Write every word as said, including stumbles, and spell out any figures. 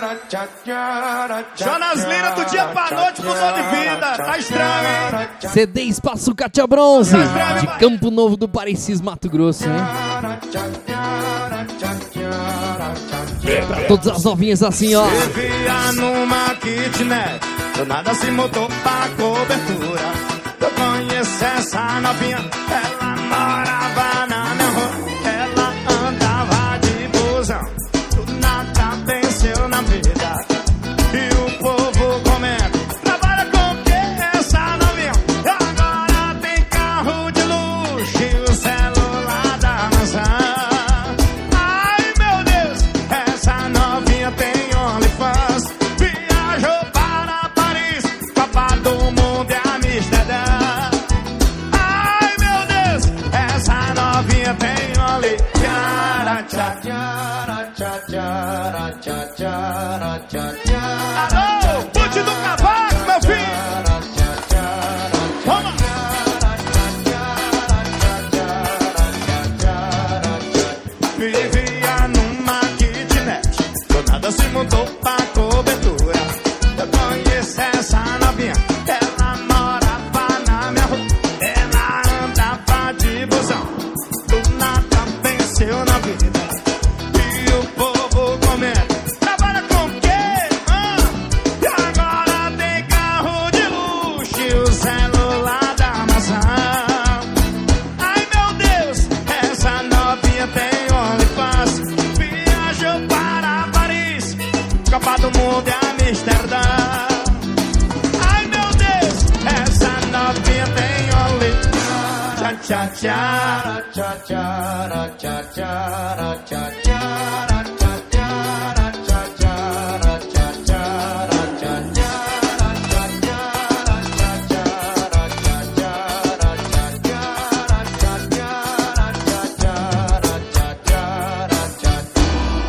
Jonas Lira do dia pra noite mudou de vida. Tá estranho, hein? C D Espaço Cátia Bronze, de Campo Novo do Parecis, Mato Grosso, hein? Pra todas as novinhas assim, ó. Vivia numa kitnet, do nada se mudou pra cobertura. Eu conheço essa novinha, ela morava na minha rua. Ela andava de busão, do nada venceu na vida. E o povo comenta, trabalha com o que essa novinha? Agora tem carro de luxo e o celular da maçã. Ai meu Deus, essa novinha tem OnlyFans. Viajou para Paris, Copa do Mundo e Amsterdã. Ai meu Deus, essa novinha tem OnlyFans. Alô, pute do cavaco, meu filho. Vamos. Vivia numa kitnet, do nada se mudou pra cobertura. Eu conheço essa novinha, ela morava na minha rua. Ela andava de busão, do nada venceu na vida. E o povo comenta, trabalha com o quê? Ah, e agora tem carro de luxo e o celular da maçã. Ai meu Deus, essa novinha tem OnlyFans. Viajou para Paris, Copa do Mundo e Amsterdã. Ai meu Deus, essa novinha tem OnlyFans. Tchá, tchá, tchá, tchá, tchá, tchá, tchá, tchá, tchá.